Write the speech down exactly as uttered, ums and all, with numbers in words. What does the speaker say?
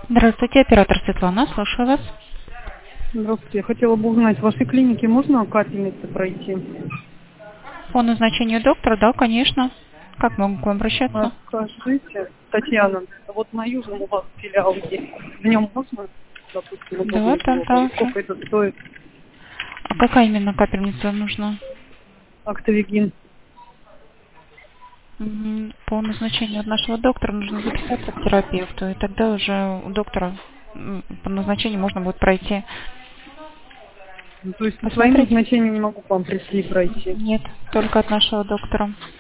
Здравствуйте, оператор Светлана, слушаю вас. Здравствуйте. Я хотела бы узнать, в вашей клинике можно капельницы пройти? По назначению доктора, да, конечно. Как могу к вам А обращаться? скажите, Татьяна, вот на Южном у вас филиал есть. В нем можно, допустим, Да, удобно да, было бы? да. И сколько это стоит? А какая именно капельница нужна? Актовигин. Мгм. По назначению от нашего доктора нужно записаться к терапевту, и тогда уже у доктора м, по назначению можно будет пройти. Ну, то есть по своим Посмотреть? назначениям не могу к вам прийти и пройти. Нет, только от нашего доктора.